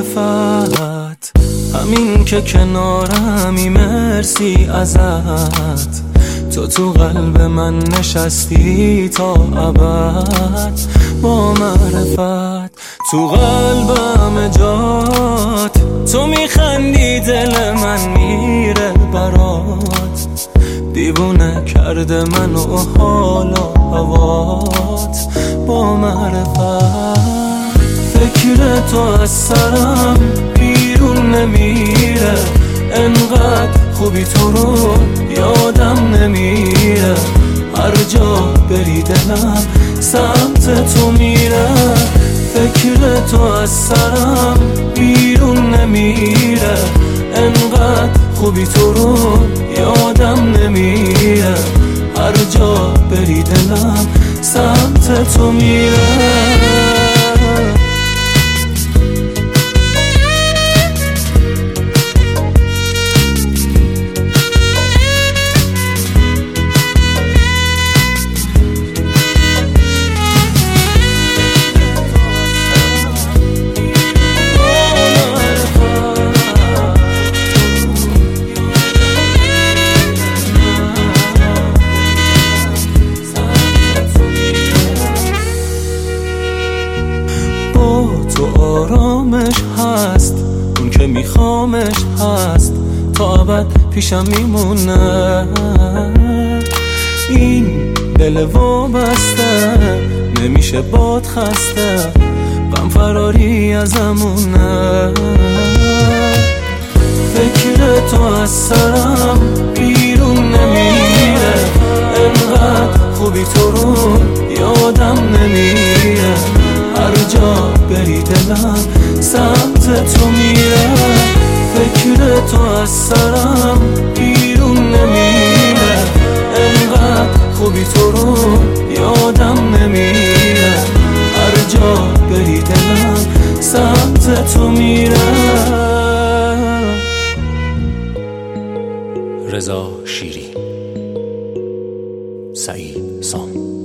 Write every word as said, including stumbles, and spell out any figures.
معرفت، همین که کنارمی مرسی ازت. تو تو قلب من نشستی تا ابد با معرفت. تو قلبم جات، تو میخندی دل من میره برات. دیوونه کرده من و حال و هوات با معرفت. فکر تو از سرم بیرون نمیره، انقدر خوبی تو رو یادم نمیره. هر جا بری دلم سمت تو میره. فکر تو از سرم بیرون نمیره، انقدر خوبی تو رو یادم نمیره. هر جا بری دلم سمت تو میره. تو آرامش هست، اون که میخوامش هست، تا ابد پیشم میمونه. این دل وابسته نمیشه باد خسته، غم فراری ازمونه. فکر تو از سرم بیرون نمیره، انقدر خوبی تو رو یادم نمیره. هر جا بری دلم سمت تو میره. فکر تو از سرم بیرون نمیره، انقدر خوبی تو رو یادم نمیره. هر جا بری دلم سمت تو میره. رضا شیری، سعید سام.